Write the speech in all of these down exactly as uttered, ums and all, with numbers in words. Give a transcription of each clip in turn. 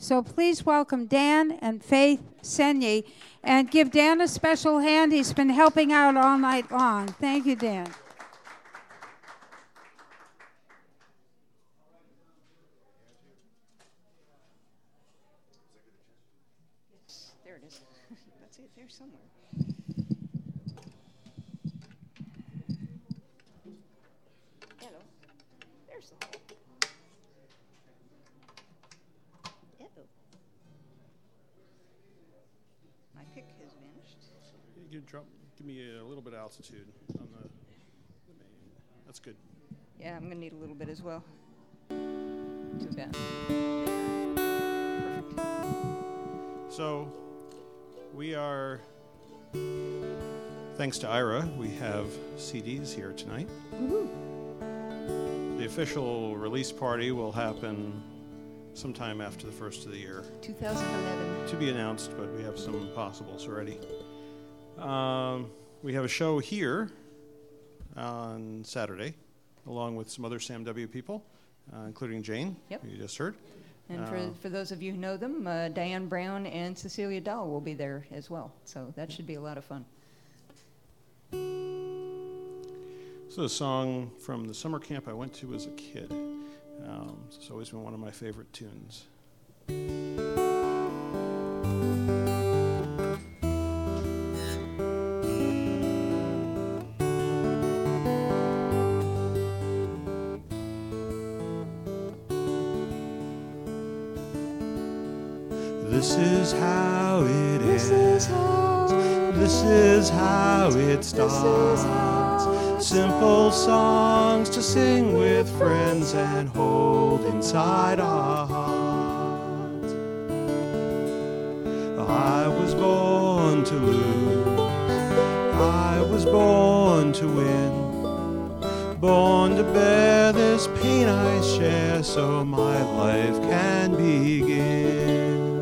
So please welcome Dan and Faith Senye, and give Dan a special hand. He's been helping out all night long. Thank you, Dan. Yes, there it is. That's it, there somewhere. Hello. There's the hole. Uh-oh. My pick has vanished. You can drop, give me a little bit of altitude on the, the main. That's good. Yeah, I'm going to need a little bit as well. Too bad. Perfect. So we are, thanks to Ira, we have C Ds here tonight. Woohoo. The official release party will happen sometime after the first of the year. two thousand eleven. To be announced, but we have some possibles already. Um, we have a show here on Saturday, along with some other Sam W people, uh, including Jane, Yep. who you just heard. And for, Uh, for those of you who know them, uh, Diane Brown and Cecilia Dahl will be there as well. So that should be a lot of fun. This is a song from the summer camp I went to as a kid. Um, it's always been one of my favorite tunes. This is how it ends. This is how it starts. Simple songs to sing with friends and hold inside our hearts. I was born to lose. I was born to win. Born to bear this pain I share so my life can begin.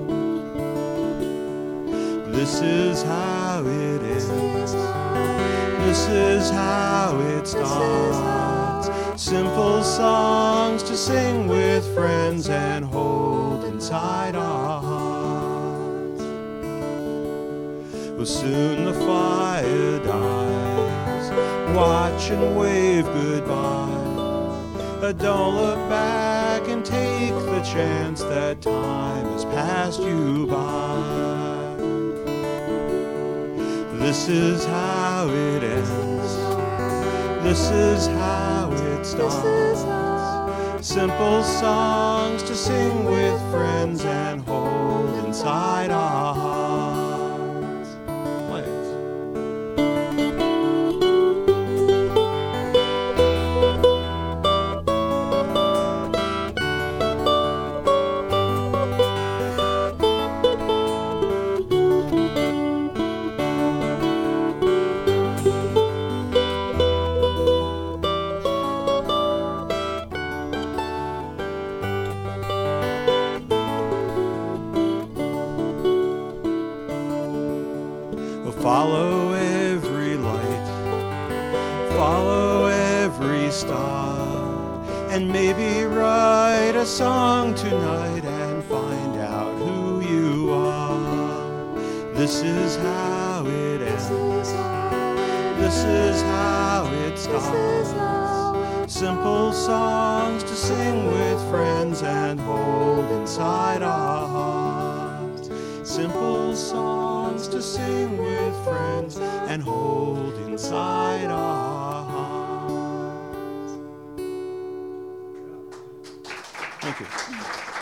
This is how it ends. This is how it starts. Simple songs to sing with friends and hold inside our hearts. Well, soon the fire dies. Watch and wave goodbye. But don't look back and take the chance that time has passed you by. This is how it ends. This is how it starts. Simple songs to sing with friends and hold inside our hearts. Play it. Follow every light, follow every star, and maybe write a song tonight and find out who you are. This is how it ends. This is how it starts. Simple songs to sing with friends and hold inside our hearts. Simple songs to sing with friends and hold inside our hearts. Thank you.